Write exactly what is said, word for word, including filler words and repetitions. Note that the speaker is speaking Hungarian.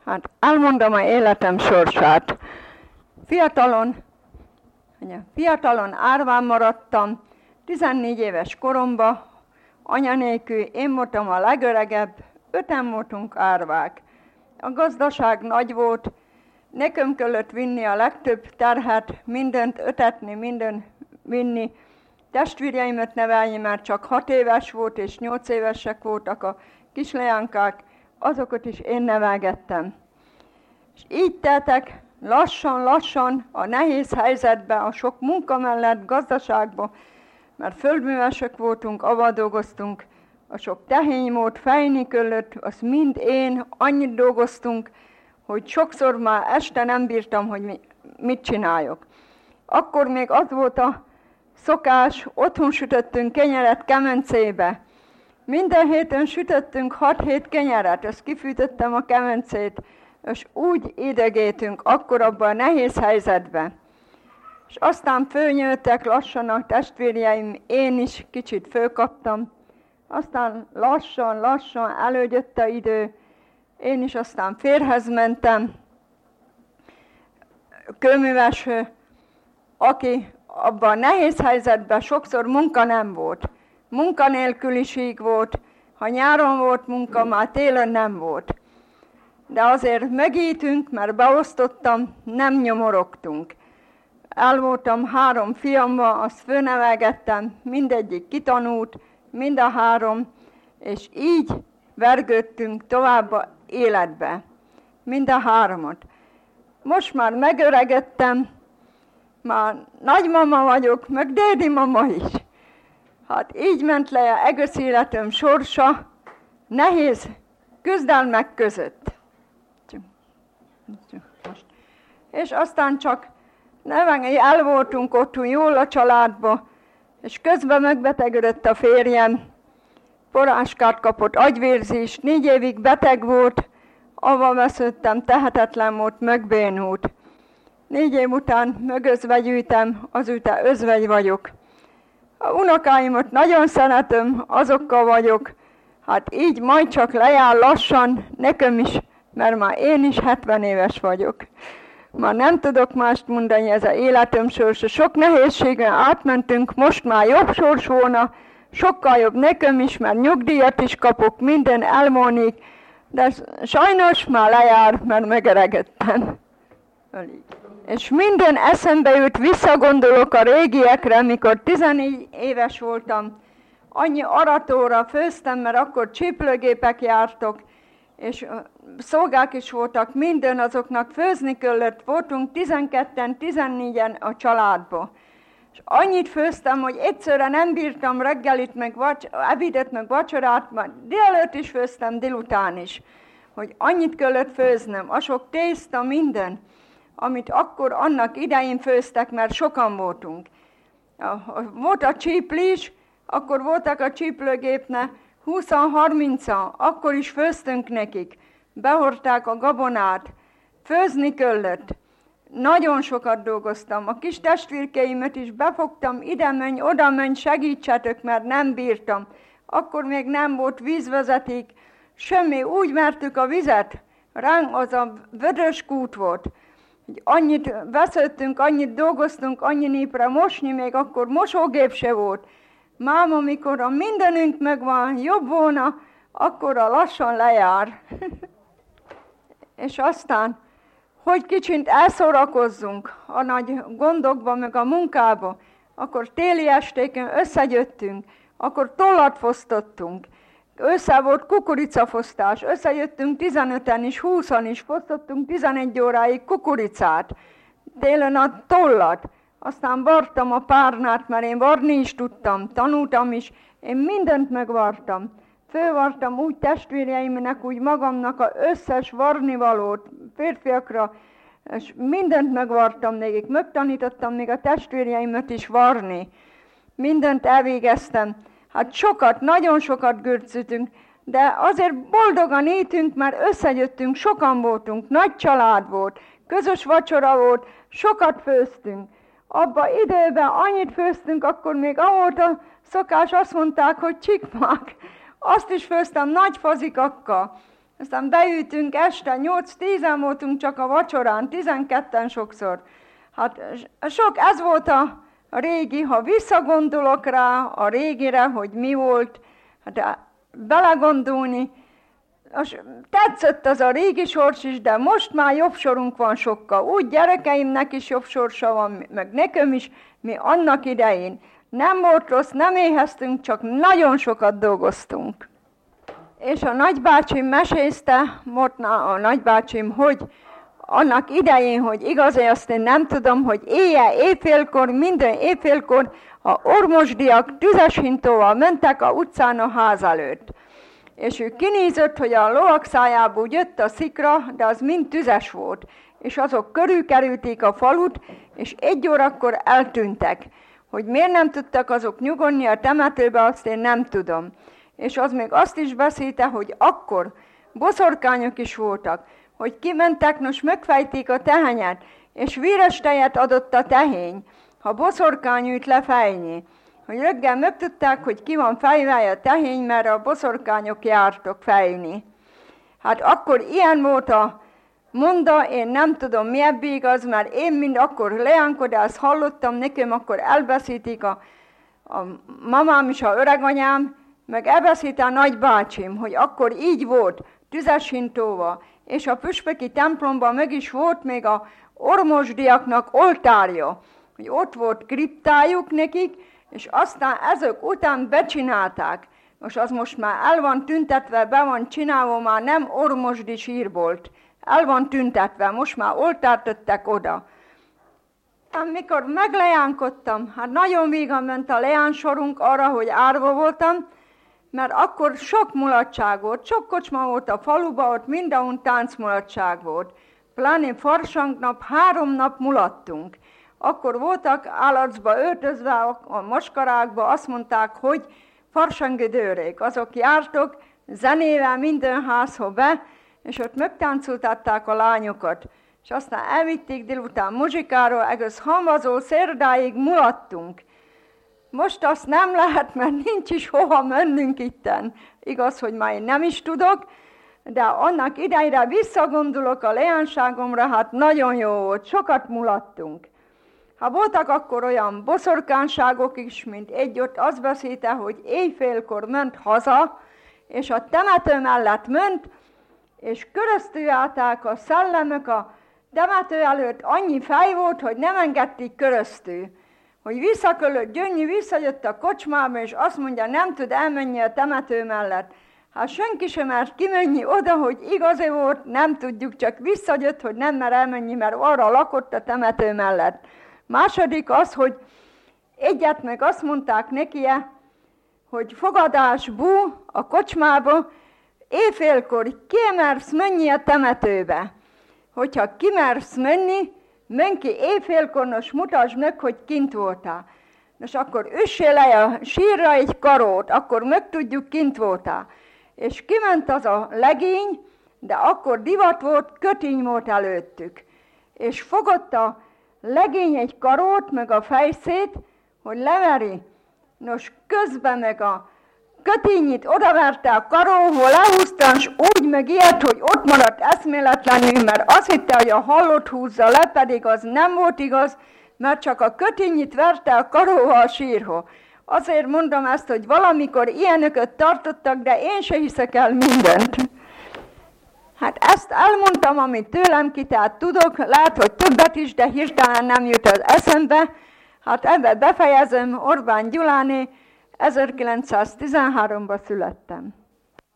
Hát elmondom a életem sorsát. Fiatalon, fiatalon árván maradtam, tizennégy éves koromban, anya nélkül, én voltam a legöregebb, öten voltunk árvák. A gazdaság nagy volt, nekem kellett vinni a legtöbb terhet, mindent ötetni, mindent vinni. Testvéreimet nevelni, mert csak hat éves volt és nyolc évesek voltak a kisleánkák, azokat is én nevelgettem. És így teltek lassan-lassan a nehéz helyzetben, a sok munka mellett gazdaságban, mert földművesek voltunk, avval dolgoztunk, a sok tehény volt, fejni kellett, azt mind én, annyit dolgoztunk, hogy sokszor már este nem bírtam, hogy mit csináljak. Akkor még az volt a szokás, otthon sütöttünk kenyeret kemencébe. Minden héten sütöttünk hat-hét kenyeret, ezt kifűtöttem a kemencét, és úgy idegéltünk akkor abban a nehéz helyzetben. És aztán fölnőttek lassan a testvérjeim, én is kicsit fölkaptam. Aztán lassan-lassan előjött a idő, én is aztán férhez mentem. Kőműves, aki abban a nehéz helyzetben sokszor munka nem volt. Munkanélküliség volt, ha nyáron volt munka, már télen nem volt. De azért megítünk, mert beosztottam, nem nyomorogtunk. El voltam három fiammal, azt fölnevelgettem, mindegyik kitanult, mind a három, és így vergődtünk tovább a életbe, mind a háromat. Most már megöregedtem, már nagymama vagyok, meg dédi mama is. Hát így ment le egész életem sorsa, nehéz küzdelmek között. És aztán csak nevengi el voltunk otthon jól a családba, és közben megbetegedett a férjem, poráskát kapott, agyvérzést, négy évig beteg volt, avval vesződtem, tehetetlen volt, megbénult. Négy év után mögözvegyültem, azután özvegy vagyok. A unokáimat nagyon szeretem, azokkal vagyok, hát így majd csak lejár lassan, nekem is, mert már én is hetven éves vagyok. Már nem tudok mást mondani, ez az életem sorsa. Sok nehézségen átmentünk, most már jobb sors volna, sokkal jobb nekem is, mert nyugdíjat is kapok, minden elmúlik, de sajnos már lejár, mert megöregedtem. És minden eszembe jut, visszagondolok a régiekre, mikor tizennégy éves voltam, annyi aratóra főztem, mert akkor csiplőgépek jártok, és szolgák is voltak, minden azoknak főzni kellett, voltunk tizenketten, tizennégyen a családba. És annyit főztem, hogy egyszerre nem bírtam reggelit, meg vacs- ebédet, meg vacsorát, már délelőtt is főztem, délután is. Hogy annyit kellett főznem, a sok tészta, minden, amit akkor annak idején főztek, mert sokan voltunk. Volt a csíplés, akkor voltak a csiplőgépnek húsz-harmincan, akkor is főztünk nekik. Behordták a gabonát, főzni kellett. Nagyon sokat dolgoztam. A kis testvérkeimet is befogtam, ide menj, oda menj, segítsetek, mert nem bírtam. Akkor még nem volt vízvezeték, semmi, úgy mertük a vizet, ránk az a vödös kút volt. Annyit vesződtünk, annyit dolgoztunk, annyi népre mosni, még akkor mosógép se volt. Mám, amikor a mindenünk megvan, jobb volna, akkor a lassan lejár. És aztán, hogy kicsit elszórakozzunk a nagy gondokba, meg a munkába, akkor téli estéken összegyöttünk, akkor tollat fosztottunk. Össze volt kukoricafosztás, összejöttünk tizenöten is, húszan is, fosztottunk tizenegy óráig kukoricát, télen a tollat. Aztán vartam a párnát, mert én varni is tudtam, tanultam is, én mindent megvartam. Fölvartam úgy testvérjeimnek, úgy magamnak az összes varnivalót, férfiakra, és mindent megvartam nekik, megtanítottam még a testvérjeimet is varni. Mindent elvégeztem. Hát sokat, nagyon sokat görcültünk, de azért boldogan étünk, mert összejöttünk, sokan voltunk, nagy család volt, közös vacsora volt, sokat főztünk. Abba időben annyit főztünk, akkor még aholt a szokás, azt mondták, hogy csikmák. Azt is főztem nagy fazikakkal. Aztán beültünk este, nyolc-tízen voltunk csak a vacsorán, tizenketten sokszor. Hát sok, ez volt a régi, ha visszagondolok rá a régire, hogy mi volt, hát belegondolni, tetszett az a régi sors is, de most már jobb sorunk van sokkal. Úgy gyerekeimnek is jobb sorsa van, meg nekem is, mi annak idején. Nem volt rossz, nem éheztünk, csak nagyon sokat dolgoztunk. És a nagybácsim mesézte, Mortna a nagybácsim, hogy annak idején, hogy igaz, azt én nem tudom, hogy éjjel, éjfélkor, minden éjfélkor a ormosdiak tüzes hintóval mentek a utcán a ház előtt. És ő kinézett, hogy a lovak szájából jött a szikra, de az mind tüzes volt. És azok körülkerülték a falut, és egy órakor eltűntek. Hogy miért nem tudtak azok nyugodni a temetőbe, azt én nem tudom. És az még azt is beszélte, hogy akkor boszorkányok is voltak, hogy kimentek, nos megfejték a tehenyet, és véres tejet adott a tehény, ha boszorkány ült lefejni. Hogy reggel megtudták, hogy ki van fejve a tehény, mert a boszorkányok jártok fejni. Hát akkor ilyen volt a monda, én nem tudom mi ebből igaz, mert én mind akkor leánkodást hallottam, nekem akkor elbeszítik a, a mamám és a öreganyám, meg elbeszít a nagybácsim, hogy akkor így volt, tüzes hintóval, és a püspöki templomban meg is volt még a ormosdiaknak oltárja, hogy ott volt kriptájuk nekik, és aztán ezek után becsinálták. Most az most már el van tüntetve, be van csinálva, már nem ormosdi sír volt. El van tüntetve, most már oltárt tettek oda. Amikor meglejánkodtam, hát nagyon vígan ment a leánsorunk arra, hogy árva voltam, mert akkor sok mulatság volt, sok kocsma volt a faluban, ott mindenhol táncmulatság volt. Pláne farsangnap, három nap mulattunk. Akkor voltak állarcba öltözve a maskarákba, azt mondták, hogy farsangidőrék. Azok jártok zenével minden házhoz be, és ott megtáncoltatták a lányokat. És aztán elvitték délután muzsikáról, egész hamvazó szerdáig mulattunk. Most azt nem lehet, mert nincs is hova mennünk itten. Igaz, hogy már én nem is tudok, de annak idejére visszagondolok a leánságomra, hát nagyon jó volt, sokat mulattunk. Ha voltak akkor olyan boszorkánságok is, mint egy ott azt beszélte, hogy éjfélkor ment haza, és a temető mellett ment, és köröztüljáták a szellemek a temető előtt, annyi fej volt, hogy nem engedték köröztül. Hogy visszakölött, Gyöngyi visszajött a kocsmába, és azt mondja, nem tud elmenni a temető mellett. Hát senki sem mert kimenni oda, hogy igazi volt, nem tudjuk, csak visszajött, hogy nem mer elmenni, mert arra lakott a temető mellett. Második az, hogy egyet meg azt mondták neki, hogy fogadás bú a kocsmába, éjfélkor kimersz menni a temetőbe. Hogyha kimersz menni, menj ki éjfélkor, nos mutasd meg, hogy kint voltál. Nos akkor üssél le a sírra egy karót, akkor megtudjuk, kint voltál. És kiment az a legény, de akkor divat volt, kötény volt előttük. És fogott a legény egy karót, meg a fejszét, hogy leveri. Nos, közben meg a kötényit odaverte a karóhoz, lehúzta, és úgy meg ilyet, hogy ott maradt eszméletlenül, mert azt hitte, hogy a hallott húzza le, pedig az nem volt igaz, mert csak a kötényit verte a karóval a sírhoz. Azért mondom ezt, hogy valamikor ilyenöket tartottak, de én se hiszek el mindent. Hát ezt elmondtam, amit tőlem ki, tehát tudok, lehet, hogy többet is, de hirtelen nem jut az eszembe. Hát ebbe befejezem, Orbán Gyuláné, ezerkilencszáztizenháromban születtem.